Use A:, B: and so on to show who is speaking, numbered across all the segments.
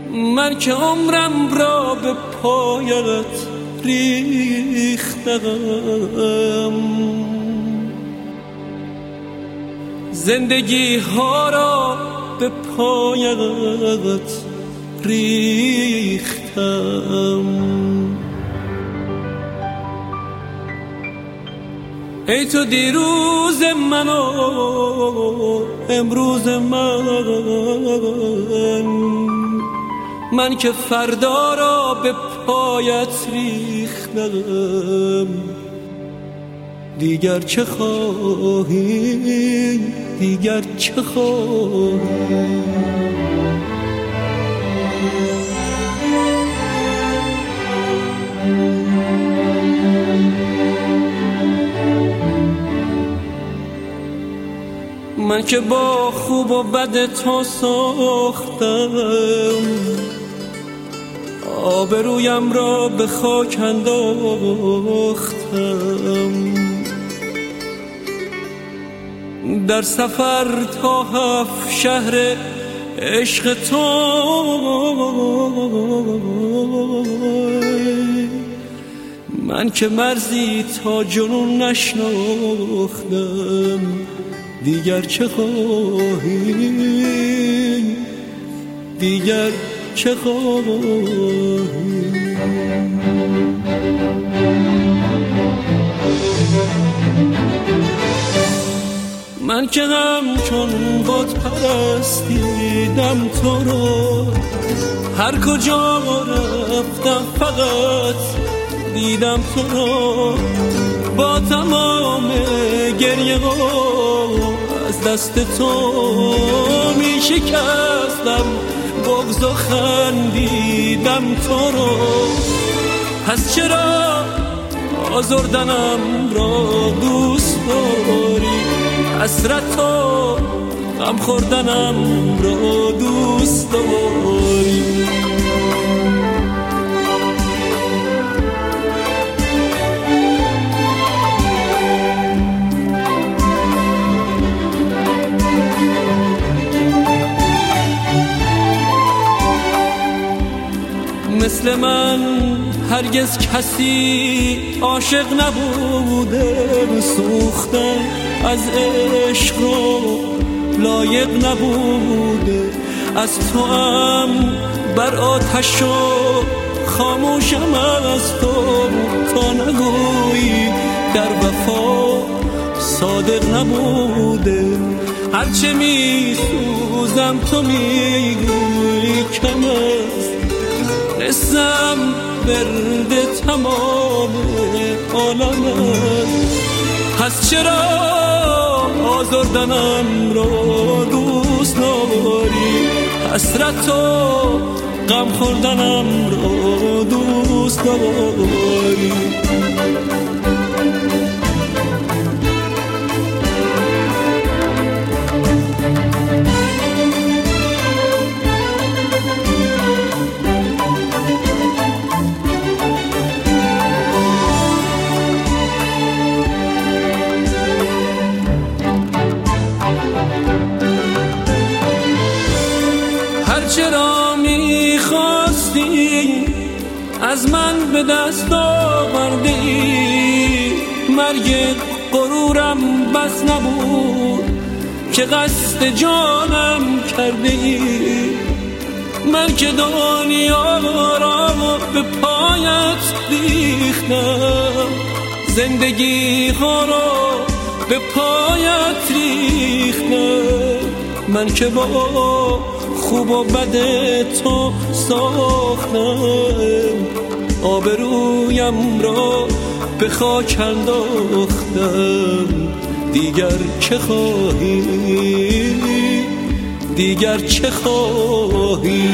A: من که عمرم را به پایت ریختم، زندگی ها را به پایت ریختم. ای تو دیروز من و امروز من که فردا را به پایت ریختم. دیگر چه خواهی، دیگر چه خواهی؟ من که با خوب و بد تو ساختم، آبرویم را به خاک انداختم. در سفر تا 7 شهر عشق تو من که مرزی تا جنون نشناختم. دیگر چه خواهی، دیگر چه خواهی؟ من که همچون بت پرستیدم تو رو، هر کجا رفتم فقط دیدم تو رو. با تمام گریه ها از دست تو می شکستم، بغض و خندیدم تو رو. پس چرا آزردنم را دوست داری، حسرت و غم خوردنم را دوست داری؟ مثل من هرگز کسی عاشق نبوده، سوختن از عشق رو لایق نبوده. از تو هم بر آتش و خاموشم از تو، تا نگویی در وفا صادق نبوده. هرچه می سوزم تو میگویی کم است، نسم برد تمام عالمت. پس چرا آزردنم را دوست داری، حسرت و غم خوردنم را دوست داری؟ چرا میخواستی از من به دست آوردی، مرگ غرورم بس نبود که قصد جانم کرده ای. من که دنیا را به پایت ریختم، زندگی ها را به پایت ریختم. من که با خوب و بد تو ساختم، آبرویم را به خاک انداختم. دیگر چه خواهی، دیگر چه خواهی؟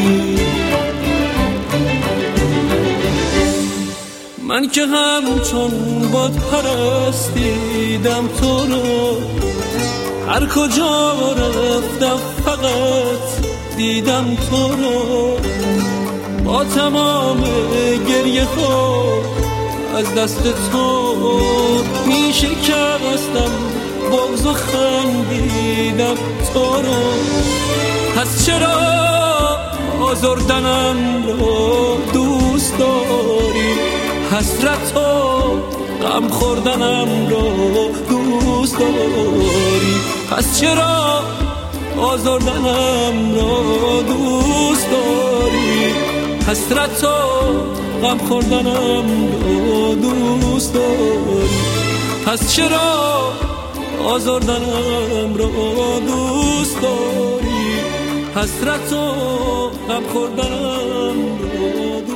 A: من که همچون بت پرستیدم تو رو، هر کجا رفتم فقط دیدم تو رو. با تمام گریه ها از دست تو می شکستم، بغض و خندیدم تو رو. پس چرا آزردنم را دوست داری، حسرت و غم خوردنم را دوست داری. پس چرا آزردنم را دوست داری، حسرت و غم خوردنم را دوست داری. پس چرا آزردنم را دوست داری، حسرت و غم خوردنم را دوست داری.